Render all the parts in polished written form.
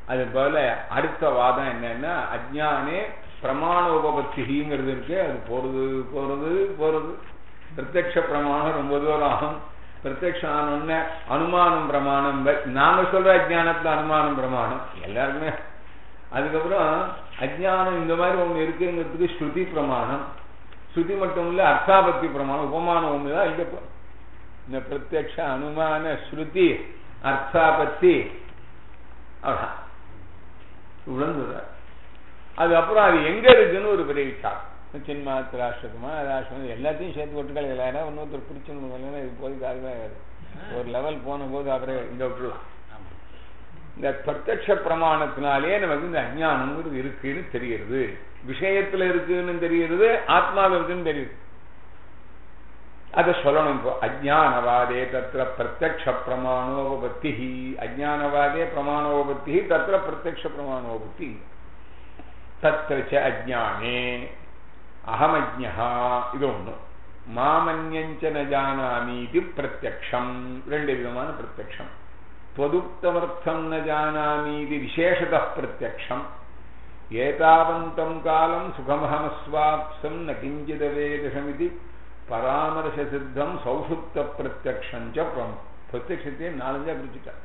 அது போல அடுத்த வாதம் என்னன்னா அஜ்ஞானே பிரமாண உபபத்திங்கிறது இருக்கு. அது போறது போறது போறது. பிரத்யக்ஷ பிரமாணம் ரொம்ப தூரம் ஆகும். பிரத்யக்ஷம் ஆனோடனே அனுமானம் பிரமாணம். நாங்க சொல்ற அஜ்ஞானத்துல அனுமானம் பிரமாணம் எல்லாருக்குமே. அதுக்கப்புறம் அஜ்ஞானம் இந்த மாதிரி ஒண்ணு இருக்குங்கிறதுக்கு ஸ்ருதி பிரமாணம். ஸ்ருதி மட்டும் இல்ல அர்த்தாபத்தி பிரமாணம் உபமானம் ஒண்ணுதான். இந்த பிரத்யக்ஷ அனுமான ஸ்ருதி அர்த்தாபத்தி அவ்வளவுதான் உழந்துடுற. அதுக்கப்புறம் அது எங்க இருக்குன்னு ஒரு பெரிய விசாரம். சின்மாத்திர ராஷ்டிரமா ராஷ்டிரம் எல்லாத்தையும் சேர்த்து ஒட்டுக்கள் இல்லைன்னா இன்னொருத்தர் பிடிச்சுன்னு இது போய் காரணமே ஒரு லெவல் போன போது அப்புறம் இங்க விட்டுலாம். இந்த பிரத்யக்ஷ பிரமாணத்தினாலே நமக்கு இந்த அஞ்ஞானம்ங்கிறது இருக்குன்னு தெரியுது. விஷயத்துல இருக்குன்னு தெரியுது, ஆத்மாவில் இருக்குன்னு தெரியுது. அதை சொல்லணும். இப்போ அஜ்ஞானவாதே தத்திர பிரத்யக்ஷ பிரமாணோபத்தி. அஜ்ஞானவாதே பிரமாணோபத்தி தத்திர பிரத்யக்ஷ பிரமாணோபத்தி. தத்ரச்ச அஜ்ஞானே அகமஜ்ஞா இது ஒண்ணு. மாமன்யஞ்ச ந ஜானாமி இது பிரத்யக்ஷம். ரெண்டு விதமான பிரத்யக்ஷம். त्वदुक्तमर्थं न जानामीति विशेषतः प्रत्यक्षम्. एतावन्तं कालं सुखमहमस्वाप्सं न किञ्चिदवेदशमिति परामर्शसिद्धं सौषुप्तप्रत्यक्षं च प्रत्यक्षते नालंजा பிரிச்சுட்டார்.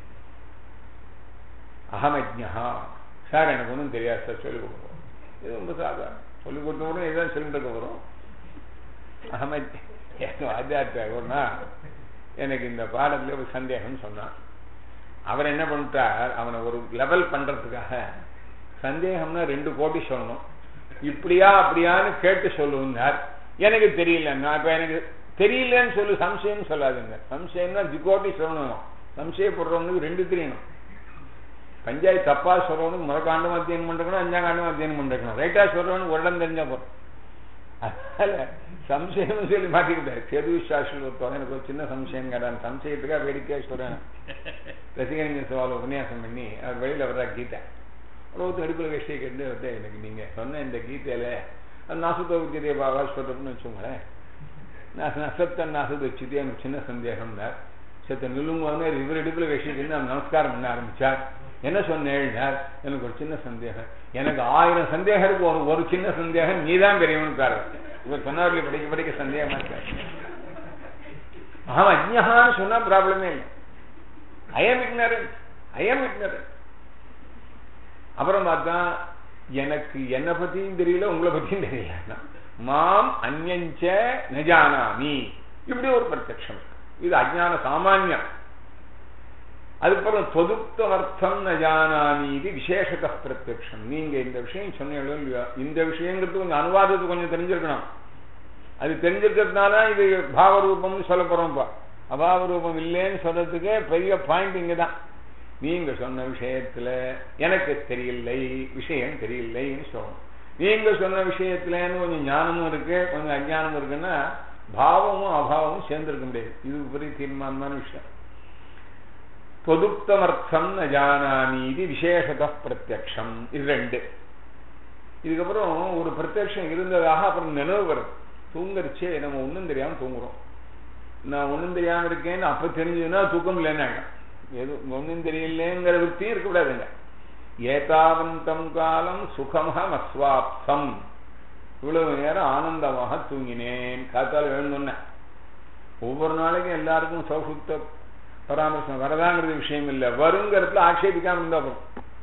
அகமஜ்ஞா சார் எனக்கு ஒன்றும் தெரியாது சார் சொல்லிக் கொடுப்போம். இது ரொம்ப சாதாரணம். சொல்லிக் கொடுத்தவங்களும் இதுதான் சொல்லிட்டு வரும். அத்தியார்த்தா எனக்கு இந்த பாடத்துல ஒரு சந்தேகம் சொன்னான். அவர் என்ன பண்ணிட்டார், அவனை ஒரு லெவல் பண்றதுக்காக சந்தேகம்னா 2 கோடி சொல்லணும், இப்படியா அப்படியான்னு கேட்டு சொல்லுவார். எனக்கு தெரியல, நான் இப்ப எனக்கு தெரியலன்னு சொல்லு, சம்சயம் சொல்லாதுங்க. சம்சயம்னா 2 கோடி சொல்லணும். சம்சயப்படுறவனுக்கு 2 தெரியணும். பஞ்சாயத்து தப்பா சொல்றவனுக்கு முதற்காண்டும் அத்தியனம் பண்ணிருக்கணும், 5ஆம் காண்டும் அத்தியனம் பண்ணிருக்கணும். ரைட்டா சொல்றவனுக்கு ஒரு இடம் தெரிஞ்சா போறோம். அதனால சம்சயம் சொல்லி மாட்டிக்கிட்டாரு. சேது விஸ்வாசில் ஒருத்தவங்க எனக்கு ஒரு சின்ன சம்சயம் கேட்டான். சம்சயத்துக்காக வேடிக்கையா சொல்றேன். ரசிகரஞ்ச சவால் உபன்யாசம் பண்ணி அவர் வெளியில வர்றா கீதை ஒருத்தர் அடுப்புல விஷய கேட்டு, எனக்கு நீங்க சொன்ன இந்த கீதையில நாசுத்த உச்சிதே பாபா சொல்றதுன்னு வச்சுக்கோங்களேன், நசத்த நாசுத்த வச்சுதே எனக்கு சின்ன சந்தேகம் தான். சத்த நிலுங்க இவர் அடுப்புல விஷயம் கேட்டு நமஸ்காரம் பண்ண ஆரம்பிச்சார். என்ன சொன்னேன், எனக்கு ஒரு சின்ன சந்தேகம். எனக்கு 1000 சந்தேகம் இருக்கு, ஒரு சின்ன சந்தேகம் நீதான் பெரியவனு காரணம். இவர் சொன்னார்கள் படிக்க படிக்க சந்தேகமா இருக்காரு. அஜ்ஞான்னு சொன்னா ப்ராப்ளமே இல்லை. I'm ignorant. அப்புறம் பார்த்தா எனக்கு என்ன பத்தியும் தெரியல, உங்களை பத்தியும் தெரியல. மாம் அந்யஞ்ச நஜானாமி, இப்படி ஒரு பிரத்யக்ஷம். இது அஜ்ஞான சாமான்யம். அதுக்கப்புறம் தொதுப்தமர்த்தம் ந ஜானாமி இது விசேஷத பிரத்யக்ஷம். நீங்க இந்த விஷயம் சொன்னீங்களோ இல்லையா, இந்த விஷயங்கிறது கொஞ்சம் அனுவாதத்துக்கு கொஞ்சம் தெரிஞ்சிருக்கணும். அது தெரிஞ்சிருக்கிறதுனால இது பாவரூபம்னு சொல்ல போறோம்ப்பா. அபாவ ரூபம் இல்லைன்னு சொல்றதுக்கு பெரிய பாயிண்ட் இங்கதான். நீங்க சொன்ன விஷயத்துல எனக்கு தெரியலை, விஷயம் தெரியலைன்னு சொல்லணும். நீங்க சொன்ன விஷயத்துலன்னு கொஞ்சம் ஞானமும் இருக்கு, கொஞ்சம் அஞ்ஞானமும் இருக்குன்னா பாவமும் அபாவமும் சேர்ந்திருக்க முடியாது. இது பெரிய தீர்மானமான விஷயம். தொதுப்தமர்த்தம் ந ஜானாமி இது விசேஷத பிரத்யக்ஷம். இது 2. இதுக்கப்புறம் ஒரு பிரத்யக்ஷம் இருந்ததாக அப்புறம் நினைவு வருது. தூங்கரிச்சே நம்ம ஒன்றும் தெரியாம தூங்குறோம். நான் ஒன்றும் தெரியாம இருக்கேன்னு அப்ப தெரிஞ்சதுன்னா தூக்கம் இல்லைன்னு ஆகிடும். எதுவும் ஒன்றும் தெரியலேங்கிற விற்பி இருக்கக்கூடாதுங்க. ஏதாவந்தம் காலம் சுகமாக அஸ்வாப்சம், இவ்வளவு நேரம் ஆனந்தமாக தூங்கினேன். காத்தால் எழுந்தோன்ன ஒவ்வொரு நாளைக்கும் எல்லாருக்கும் சௌசுத்த பராமர்சம் வரதாங்கிறது விஷயம் இல்லை. வருங்கிறதுல ஆட்சேபிக்காம இருந்தா போதும்.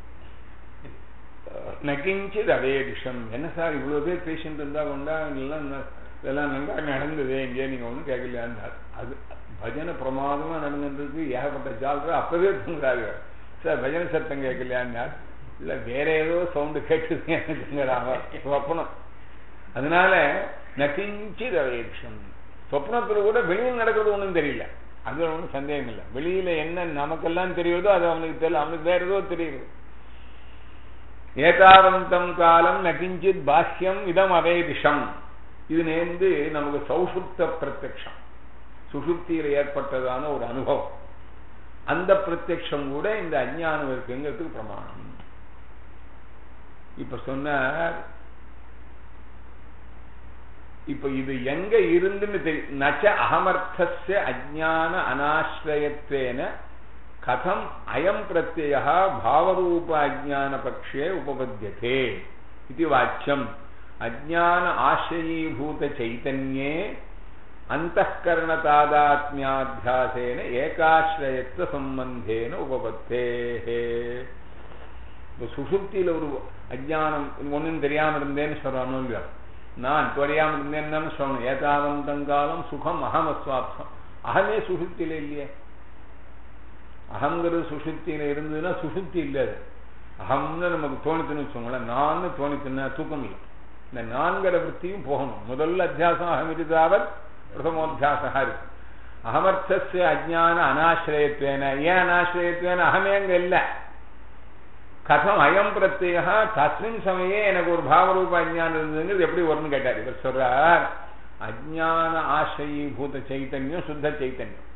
நகிஞ்சித் அதே விஷயம். என்ன சார் இவ்வளவு பேர் பேசிட்டு இருந்தா கொண்டா இதெல்லாம் நன்றாக நடந்தது, இங்கே நீங்க ஒன்றும் கேட்கலையான்னார். அது பஜனை பிரமாதமா நடந்துருக்கு, ஏகப்பட்ட ஜால்ற அப்பவே தூங்குறாங்க. சார் பஜனை சத்தம் கேட்கலையான்னார். இல்ல வேற ஏதோ சவுண்டு கேட்டுங்கிறாங்க சொப்பனம். அதனால நகிஞ்சித் அதே விஷயம். சொப்னத்துல கூட வெளியில் நடக்கிறது ஒன்றும் தெரியல, அது ஒன்றும் சந்தேகம் இல்லை. வெளியில என்ன நமக்கெல்லாம் தெரியுதோ அது அவனுக்கு தெரியல, அவனுக்கு வேற ஏதோ தெரியுது. ஏதாவந்தம் காலம் நகிஞ்சித் பாஷ்யம் இதம் அவேதிஷம். இது நேர்ந்து நமக்கு சௌசுப்த பிரத்யக்ஷம், சுசுப்தியில ஏற்பட்டதான ஒரு அனுபவம். அந்த பிரத்யக்ஷம் கூட இந்த அஞ்ஞானம் இருக்குங்கிறதுக்கு பிரமாணம். இப்ப சொன்னார், இப்ப இது எங்க இருந்துன்னு தெரியும். நச்ச அகமர்த்தஸ்ய அஜ்ஞான அனாஸ்ரயத்வேன கதம் அயம் பிரத்யயः பாவரூப அஜ்ஞான பக்ஷே உபபத்யதே இது வாச்சியம். அஜ்ஞான ஆශ්‍රயீபூத சைதன்யே அந்தఃகரண தாதாத்மியாத்யாசேன ஏகாශ්‍රயத்வ சம்பந்தேன உபபத்தேஹே. சுஷுப்தியில ஒரு அஜ்ஞானம் ஒன்றும் தெரியாம இருந்தேன்னு சொல்றானோ இல்லையா, நான் தெரியாம இருந்தேன்னு சொல்லணும். ஏதாவந்தங்காலம் சுகம் அகம் அஸ்வாப்சம். அகமே சுஷுப்தியில இல்லையே. அகங்கிறது சுஷுப்தியில இருந்ததுன்னா சுஷுப்தி இல்லை. அது அகம்னு நமக்கு தோணித்துன்னு வச்சோங்களேன். நான் தோணித்துன்னா தூக்கம் இல்லை. இந்த நான்கிற விற்த்தியும் போகணும். முதல்ல அத்தியாசம் அகமிருதாவத் பிரதமோத்தியாசா இருக்கு. அகமர்த்தஸ்ய அஜ்ஞான அனாශ්‍රயத்வேன. ஏன் அனாශ්‍රயத்வேன? அகமே அங்க இல்லை. கதம் அயம் பிரத்யயः தஸ்மின் சமயே எனக்கு ஒரு பாவரூப அஜ்ஞானம் இருந்ததுங்கிறது எப்படி வரும்னு கேட்டார். இவர் சொல்றார், அஜ்ஞான ஆශ්‍රயீபூத சைத்தன்யம் சுத்த சைத்தன்யம்.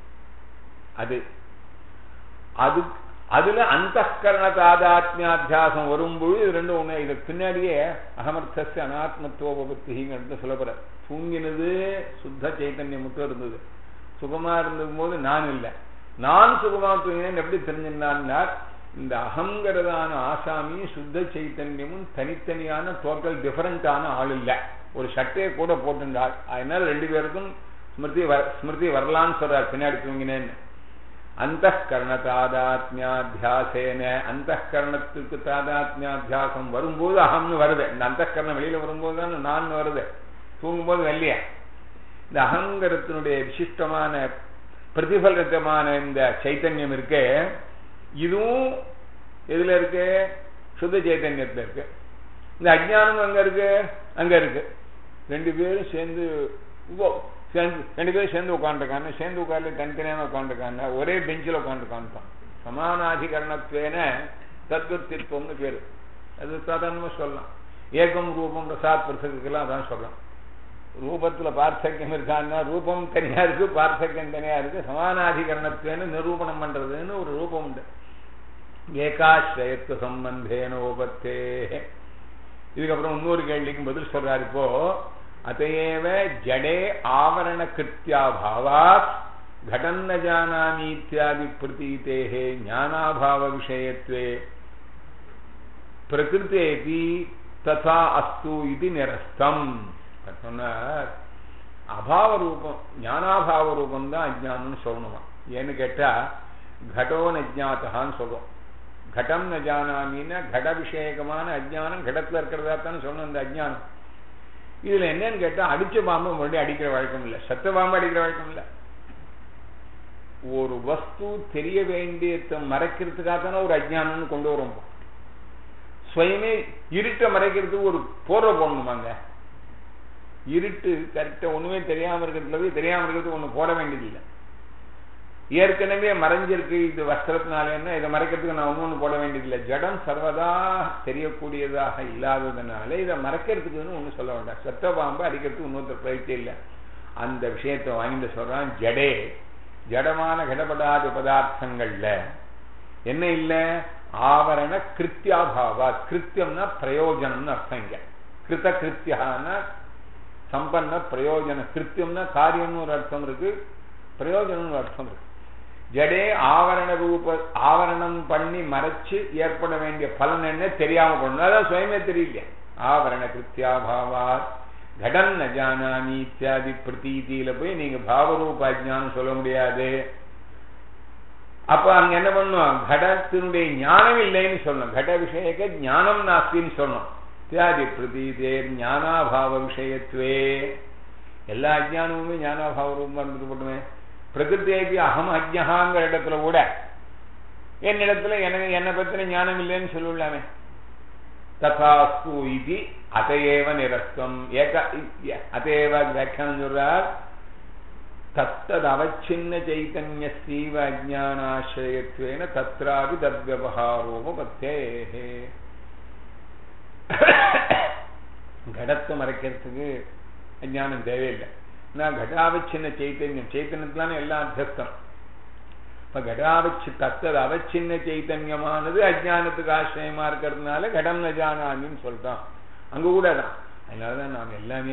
அது அதுல அந்தఃகரண தாதாத்மியாத்தியாசம் வரும்போது இது ரெண்டும் ஒண்ணு. இதுக்கு பின்னாடியே அகமர்த்தஸ்ய அனாத்மத்துவபக்திங்கிறது சொல்லப்படுற. தூங்கினது சுத்த சைத்தன்யம் மட்டும் இருந்தது. சுகமா இருந்தும் போது நான் இல்லை. நான் சுகமா தூங்கினேன் எப்படி தெரிஞ்சிருந்தான்னா, இந்த அகங்கிறதான ஆசாமி சுத்த சைத்தன்யமும் தனித்தனியான டோட்டல் டிஃபரண்டான ஆள் இல்லை. ஒரு சட்டையை கூட போட்டுண்டாள். அதனால ரெண்டு பேருக்கும் ஸ்மிருதி வரலான்னு சொல்றார் பின்னாடி தூங்கினேன்னு. அந்தःகரண தாதாத்மியாத்தியாசேன. அந்தःகரணத்துக்கு தாதாத்மியாத்தியாசம் வரும்போது அகம்னு வருது. இந்த அந்தःகரணம் வெளியில வரும்போது தான் நான் வருது. தூங்கும்போது வரலையே. இந்த அகங்கரத்தினுடைய விசிஷ்டமான பிரதிபலிதமான இந்த சைத்தன்யம் இருக்கு. இதுவும் எதுல இருக்கு? சுத்த சைத்தன்யத்துல இருக்கு. இந்த அஜ்ஞானம் அங்க இருக்கு, அங்க இருக்கு. ரெண்டு பேரும் சேர்ந்து உட்காந்துருக்காங்க. சேர்ந்து உட்கார்ந்து தனித்தனியான உட்காந்துருக்காங்க. ஒரே பெஞ்சில் உட்காந்துருக்கான். சமானாதிகரணத்வேன தத்வர்த்தித்வம்னு பேரு. அது சாதாரணமா சொல்லலாம். ஏகம் ரூபம் ரசாத் பிரசத்துக்கெல்லாம் அதான் சொல்லலாம். ரூபத்துல பார்த்தக்கியம் இருக்கான்னா ரூபம் தனியா இருக்கு, பார்த்தக்கியம் தனியா இருக்கு. சமானாதிகரணத்வேன நிரூபணம் பண்றதுன்னு ஒரு ரூபம் உண்டு. ஏகாශ්‍රயத்வ சம்பந்தேன உபத்தே. இதுக்கப்புறம் இன்னொரு கேள்விக்கு பதில் சொல்றாரு. இப்போ அதையேவ ஜடே ஆவரண கிருத்தியாபாவாத் கடன்ன ஜானாமி இத்தியாதி பிரதீதேஹே ஞானாபாவ விஷயத்வே பிரகிருதேபி ததா அஸ்து இது நிரஸ்தம். சொன்னார், அபாவ ரூபம் ஞானாபாவ ரூபம் தான் அஜ்ஞானம்னு சொல்லணுமா? ஏன்னு கேட்டா கடோ நஜ்ஞாத்தான்னு சொல்றோம். கடம் ந ஜானாமின்னா கட விஷயகமான அஜ்ஞானம் கடத்துல இருக்கிறதா தானே சொல்லணும். இந்த அஜ்ஞானம் இதுல என்னன்னு கேட்டா அடிச்ச பாம்பு மறுபடியும் அடிக்கிற வழக்கம் இல்லை, சத்த பாம்பு அடிக்கிற வழக்கம் இல்லை. ஒரு வஸ்து தெரிய வேண்டியதை மறைக்கிறதுக்காக தானே ஒரு அஜ்ஞானம்னு கொண்டு வரும். சுயமே இருட்டை மறைக்கிறதுக்கு ஒரு போர்வை போடணுமாங்க? இருட்டு கரெக்டா ஒண்ணுமே தெரியாம இருக்கிறதுல தெரியாம இருக்கிறதுக்கு ஒண்ணு போட வேண்டியதில்லை. ஏற்கனவே மறைஞ்சிருக்கு இது வஸ்திரத்தினாலேன்னா இதை மறைக்கிறதுக்கு நான் ஒண்ணு போட வேண்டியதில்லை. ஜடம் சர்வதா தெரியக்கூடியதாக இல்லாததுனால இதை மறைக்கிறதுக்குன்னு ஒண்ணு சொல்ல வேண்டாம். சத்த பாம்பு அடிக்கிறதுக்கு இன்னொருத்தர் பயிற்சி இல்லை. அந்த விஷயத்தை வாங்கிட்டு சொல்றான். ஜடே ஜடமான கடப்படாத பதார்த்தங்கள்ல என்ன இல்ல? ஆவரண கிருத்தியாபாவா. கிருத்தியம்னா பிரயோஜனம்னு அர்த்தம். இங்க கிருத கிருத்தியானா சம்பன்ன பிரயோஜன. கிருத்தியம்னா காரியம்னு ஒரு அர்த்தம் இருக்கு, பிரயோஜனம் ஒரு அர்த்தம் இருக்கு. ஜடே ஆவரண ரூப ஆவரணம் பண்ணி மறைச்சு ஏற்பட வேண்டிய பலன் என்ன தெரியாம பண்ணணும். அதான் சுயமே தெரியல. ஆவரண கிருத்தியாபாவா கடன் ந ஜானாமி இத்தியாதி பிரதீதியில போய் நீங்க பாவரூப அஜ்ஞானம் சொல்ல முடியாது. அப்ப அங்க என்ன பண்ணும்? கடத்தினுடைய ஞானம் இல்லைன்னு சொல்லணும். கட விஷயக்க ஞானம் நாஸ்தின்னு சொல்லணும். இத்தியாதி பிரதீதே ஞானாபாவ விஷயத்வே. எல்லா அஜ்ஞானமுமே ஞானாபாவ ரூபமா இருந்துட்டு பிரகிருதேபி அகம் அஜ்ஞாங்கிற இடத்துல கூட என்னிடத்துல என்னை பத்தின ஞானம் இல்லைன்னு சொல்லலாமே. ததாஸ்து இது அதையேவ நிரஸ்தம். அதையேவ வியாக்கியானம் சொல்றார். தத்தது அவச்சின்ன சைத்தன்ய ஸ்ரீவ அஜ்ஞானாශ්‍රயத்வேன தத்ராபி தத்வியவஹாரோபத்தே. கடத்தை மறைக்கிறதுக்கு அஜ்ஞானம் தேவையில்லை. நான் கடாவச்சின்ன சைத்தன்யம், சைத்தன்யத்திலான எல்லாம் அத்தியஸ்தம். இப்ப கடாவச்சி தத்தது அவச்சின்ன சைத்தன்யமானது அஜ்ஞானத்துக்கு ஆசிரியமா இருக்கிறதுனால கடம் நஜானாமின்னு சொல்லிட்டோம். அங்க கூட தான். அதனாலதான் நாம் எல்லாமே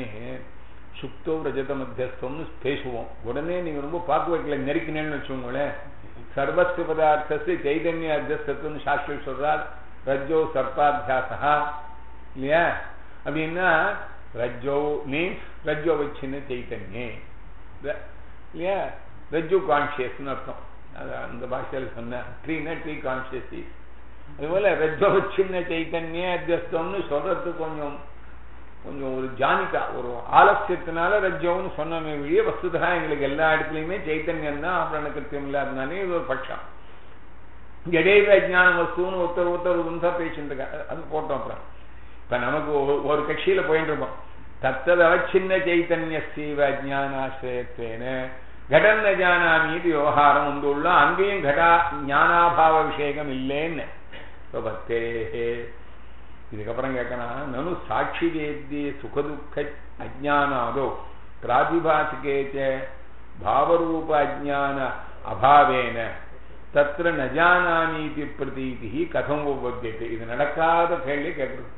சுப்தோ ரஜத மத்தியஸ்தம்னு பேசுவோம். உடனே நீங்க ரொம்ப பார்க்க வைக்கல நெருக்கினேன்னு வச்சுக்கோங்களேன். சர்வஸ்வ பதார்த்தத்து சைதன்ய அத்தியஸ்தத்துவம் சாஸ்திரம் சொல்றார். ரஜ்ஜோ சர்ப்பாத்தியாசா இல்லையா? அப்படின்னா ரஜ்ஜோ மீன்ஸ் ரஜ்ஜோ வச்சின்ன சைத்தன்யே இல்லையா? ரஜ்ஜு கான்சியஸ்னு அர்த்தம். அந்த பாஷையில் சொன்ன ட்ரீ கான்சியஸ். அதுபோல ரஜ்ஜோ வச்சின்ன சைத்தன்யே அத்தியஸ்தம்னு சொல்றதுக்கு கொஞ்சம் ஒரு ஜானிக்கா ஒரு ஆலசியத்தினால ரஜ்ஜோன்னு சொன்னமே வழியே வஸ்துதா எங்களுக்கு எல்லா இடத்துலையுமே சைத்தன்யம் தான் ஆபரண கிருத்தியம் இல்லாதனாலே இது ஒரு பட்சம். ஜடேவ அஜ்ஞான வஸ்துன்னு ஒருத்தர் பேசிட்டு இருக்காரு. அது போட்டோம். அப்புறம் இப்ப நமக்கு ஒரு கட்சியில போயிட்டு இருப்போம். தத்தது அவச்சின்ன சைத்தன்ய சீவ அஜ்ஞானாசிரயத்வேன கடன் ந ஜானாமி இது விவகாரம் உண்டுள்ள அங்கேயும் கடா ஞானாபாவ விஷயம் இல்லைன்னு பத்தே. இதுக்கப்புறம் கேட்கணும், நனு சாட்சி வேத்திய சுகதுக்க அஜ்ஞானாதோ பிராதிபாசிகேச்ச பாவரூப அஜ்ஞான அபாவேன தத்திர நஜானாமீதி பிரதீதி கதம் உபத்தியது. இது நடக்காத கேள்வி கேட்கறது.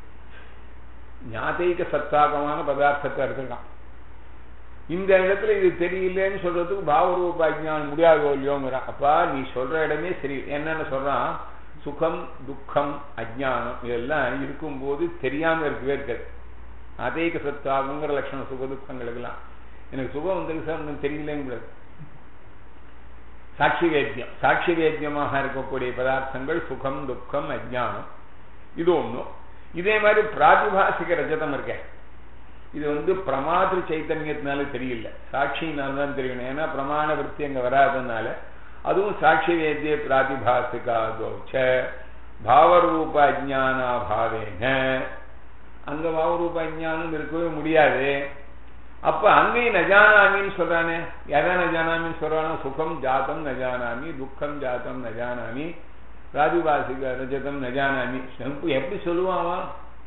ஞாதைக சத்தாகமான பதார்த்தத்தை எடுத்துக்கலாம். இந்த இடத்துல இது தெரியலன்னு சொல்றதுக்கு பாவரூப அஜ்ஞானம் முடியாதோ இல்லையோங்கிறான். அப்பா நீ சொல்ற இடமே சரி. என்னன்னு சொல்றான், சுகம் துக்கம் அஜ்ஞானம் இதெல்லாம் இருக்கும்போது தெரியாம இருக்கவே இருக்காது. அதேக சத்தாகுங்கிற லட்சணம் சுக துக்கங்களுக்கெல்லாம். எனக்கு சுகம் வந்தது சார் ஒன்றும் தெரியலங்கிறது சாட்சி வேத்தியம். சாட்சி வேத்தியமாக இருக்கக்கூடிய பதார்த்தங்கள் சுகம் துக்கம் அஜ்ஞானம் இது ஒண்ணும். இதே மாதிரி பிராதிபாசிக ரஜதம் இருக்க, இது பிரமாதிரு சைத்தன்யத்தினால தெரியல, சாட்சியினால்தான் தெரியணும். ஏன்னா பிரமாண விருத்தி அங்க வராதனால அதுவும் சாட்சி வேத்திய பிராதிபாசிகாதோச்ச பாவரூப அஜ்ஞானாபாவேன அங்க பாவரூப அஜ்ஞானம் இருக்கவே முடியாது. அப்ப அங்கேயும் நஜானாமின்னு சொல்றானே. எதை நஜானாமின்னு சொல்றானோ, சுகம் ஜாத்தம் நஜானாமி, துக்கம் ஜாத்தம் நஜானாமி, பிராதிபாசிக ரஜதம் நஜானாமி. எப்படி சொல்லுவான்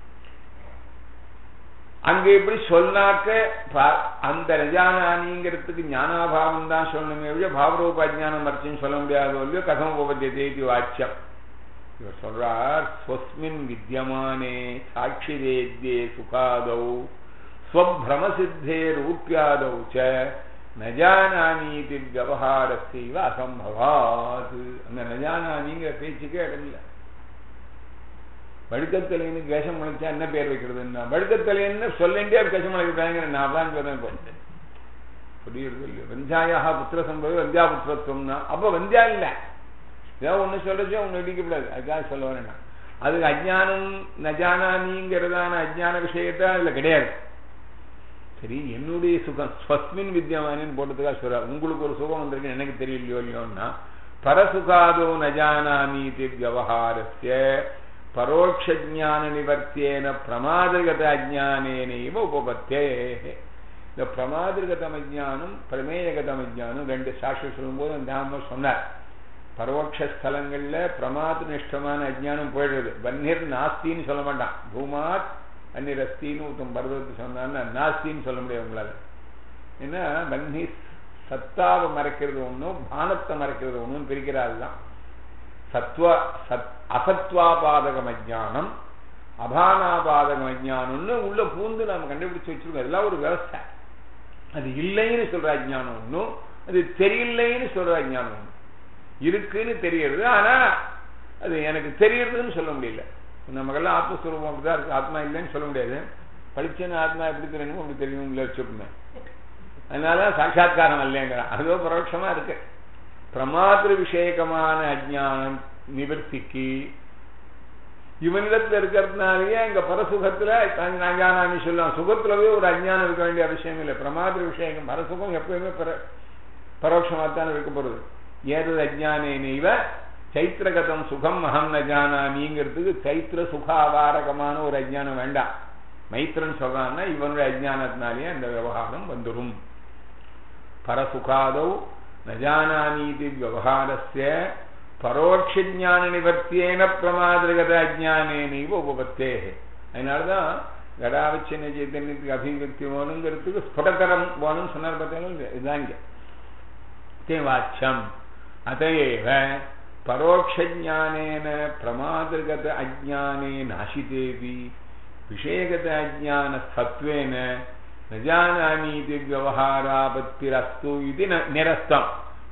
அங்க எப்படி சொன்னாக்க அந்த நஜானாமிங்கிறதுக்கு ஞானாபாவம் தான் சொல்லணுமே ஒழிய பாவரூப அஜ்ஞானம் மறைச்சுன்னு சொல்ல முடியாதோ இல்லையோ. கதம் உபத்தியதேதி வாச்சியம். இவர் சொல்றார், ஸ்வஸ்மின் வித்யமானே சாட்சி வேத்யே சுகாதௌ ஸ்வப்ரமசித்தே ரூப்யாதௌ ச நஜானாமீதி விவகாரஸ்யைவ அசம்பவாத். அந்த நஜானாமிங்கிற பேச்சுக்கே இடமில்ல. வழுக்கத்தலைன்னு கேசம் முளைச்சா என்ன பேர் வைக்கிறதுன்னா, வழுக்கத்தலைன்னு சொல்லிண்டே கேசம் முளைக்கிறாங்க. நான் தான் சொல்றேன். புரியுறது இல்லையோ. வெஞ்சாயாக புத்திர சம்பவம் வந்தியா புத்திரத்துவம்னா அப்ப வந்தியா இல்ல. ஏதாவது ஒண்ணு சொல்றச்சோ ஒண்ணு இடிக்கப்படாது. அதுக்காக சொல்ல வரேன். அது அஜ்ஞானம் நஜானாமிங்கிறதான அஜ்ஞான விஷயத்த அதுல கிடையாது. சரி, என்னுடைய சுகம் ஸ்வஸ்மின் வித்யமானின்னு போட்டதுக்காக சொல்ற. உங்களுக்கு ஒரு சுகம் வந்திருக்கு எனக்கு தெரியலையோ இல்லையோன்னா பரசுகாதோ நஜானாமீதி விவகாரஸ்ய பரோட்சஞான நிவர்த்தியேன பிரமாதிருகத அஜ்ஞானேனைவ உபபத்தே. இந்த பிரமாதிருகதம் அஜ்ஞானம் பிரமேயகதம் அஜ்ஞானம் ரெண்டு சாட்சி சொல்லும்போது அந்த சொன்னார். பரோட்சஸ்தலங்கள்ல பிரமாத நிஷ்டமான அஜ்ஞானம் போயிடுறது. வன்னிர் நாஸ்தின்னு சொல்ல மாட்டான். பூமாத் வன்னிர் அஸ்தின்னு ஒருத்தம் பரதத்தை சொன்னான்னா நாஸ்தின்னு சொல்ல முடியாது உங்களால. ஏன்னா வன்னி சத்தாவை மறைக்கிறது ஒன்றும் பானத்தை மறைக்கிறது ஒன்றும் பிரிக்கிறாருதான். அசத்வாபாதகம் அஜ்ஞானம் அபானாபாதகம் அஜ்ஞானம்னு உள்ள பூந்து நாம கண்டுபிடிச்சு வச்சிருக்கோம். இதெல்லாம் ஒரு விவசாய. அது இல்லைன்னு சொல்ற அஜ்ஞானம் ஒன்றும், அது தெரியலைன்னு சொல்ற அஜ்ஞானம் ஒன்றும். இருக்குன்னு தெரியறது, ஆனா அது எனக்கு தெரியறதுன்னு சொல்ல முடியல. நமக்கெல்லாம் ஆத்மஸ்வரூபம் அப்படிதான் இருக்கு. ஆத்மா இல்லைன்னு சொல்ல முடியாது. படிச்சேன்னு ஆத்மா எப்படி தெரியணுமோ அப்படி தெரியணும் இல்லை வச்சுக்கோமே. அதனால சாட்சாத்காரம் இல்லைங்கிறான். அதோ பரோட்சமா இருக்கு. பிரமாத்திர விஷயகமான அஜ்ஞானம் நிவர்த்திக்கு இவனிடத்துல இருக்கிறதுனாலேயே இங்க பரசுகத்துல நஜானாமி சொல்லலாம். சுகத்துலவே ஒரு அஜ்ஞானம் இருக்க வேண்டிய அவசியம் இல்லை. பிரமாத்திர விஷயகம் பரசுகம் எப்பயுமே பரோட்சமாத்தான் இருக்க போறது. ஏது அஜ்ஞானேனைவ சைத்திரகதம் சுகம் அகம் நஜானாமிங்கிறதுக்கு சைத்திர சுகாவாரகமான ஒரு அஜ்ஞானம் வேண்டாம். மைத்திரன் சொல்றான்னா இவனுடைய அஜ்ஞானத்தினாலேயே அந்த விவகாரம் வந்துடும். பரசுகாதௌ நஜானாமீதி விவகாரஸ்ய பரோட்சஞான நிவர்த்தியேன பிரமாதிருகத அஜ்ஞானேனைவ உபபத்தே. அதனாலதான் கடாவச்சின்ன சைத்தன்யத்துக்கு அபிவிருத்தி வேணுங்கிறதுக்கு ஸ்புடகரம் வேணும்னு சொன்னார். பார்த்தீங்கன்னா இதுதான் இங்க வாச்சியம். அதையேவ பரோட்சஞானேன பிரமாதிருகத அஜ்ஞானே நாசிதேவி விஷயகத அஜ்ஞான சத்வேன நஜானாமீதி விவகாராபத்திரஸ்து இது நிரஸ்தம்.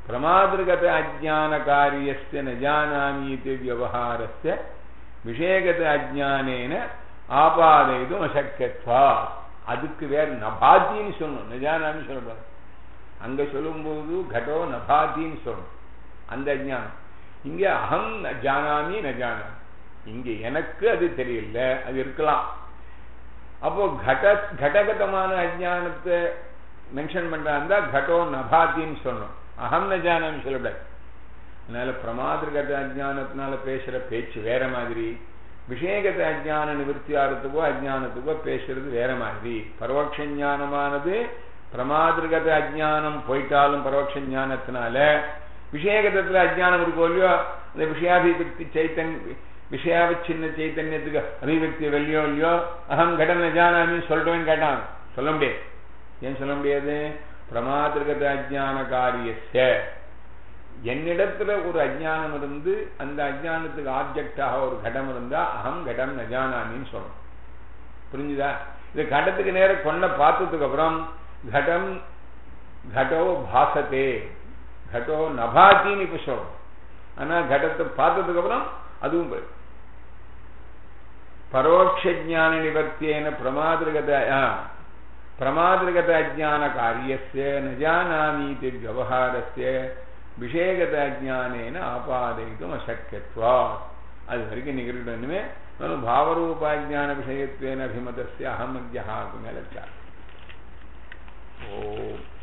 பிரமாதிருகத அஜ்ஞான காரியஸ்ய ந ஜானாமீதி வியவஹாரஸ்ய விஷயகத அஜ்ஞானேன ஆபாதைதும் அசக்கியத்வா. அதுக்கு வேற நபாத்தின்னு சொல்லணும், நஜானாமி சொல்லக்கூடாது. அங்க சொல்லும்போது கடோ நபாத்தின்னு சொல்லணும் அந்த அஜ்ஞானம். இங்க அகம் ஜானாமி நஜானாமி, இங்க எனக்கு அது தெரியல, அது இருக்கலாம். அப்போ கடகதமான அஜ்ஞானத்தை மென்ஷன் பண்றாந்தா கடோ நபாத்தின்னு சொல்லணும், அகம் நஜானாமி சொல்லக்கூடாது. அதனால பிரமாதிருகத அஜ்ஞானத்தினால பேசுற பேச்சு வேற மாதிரி, விஷயகத அஜ்ஞான நிவர்த்தி ஆகிறதுக்கோ அஜ்ஞானத்துக்கோ பேசுறது வேற மாதிரி. பரோட்ச ஞானமானது பிரமாதிருகத அஜ்ஞானம் போயிட்டாலும் பரோட்ச ஞானத்தினால விஷயகதத்துல அஜ்ஞானம் இருக்கோ இல்லையோ, அந்த விஷயாபிவிருத்தி விஷயாவிச்சின்ன சைத்தன்யத்துக்கு அபிவிருத்தி வெள்ளியோ இல்லையோ அகம் கடன் நஜானாமி சொல்றேன்னு கேட்டான். சொல்ல முடியாது. ஏன் சொல்ல முடியாது? பிரமாதிருகத அஜ்ஞான காரியஸ்ய, என்னிடத்துல ஒரு அஜ்ஞானம் இருந்து அந்த அஜ்ஞானத்துக்கு ஆப்ஜெக்டாக ஒரு கடம் இருந்தா அகம் கடம் நஜானாமின்னு சொல்லணும். புரிஞ்சுதா? இது கடத்துக்கு நேரம் கொண்ட பார்த்ததுக்கு அப்புறம் கடம் கடோ பாசத்தே கடோ நபாத்தின்னு இப்ப சொல்லணும். ஆனா கடத்தை பார்த்ததுக்கு அப்புறம் அதுவும் பரோட்ச ஞான நிவர்த்தியேன பிரமாதிருகத அஜ்ஞான காரியஸ்ய நஜானாமீதி வியவஹாரஸ்ய விஷயகத அஜ்ஞானேன ஆபாதைதும் அசக்கியத்வா. அது வரைக்கும் நிகழ்வுமே பாவரூபாஜ்ஞான விஷயத்வேன அபிமதஸ்ய அகமத்யஹாக்கு மேல. ஓ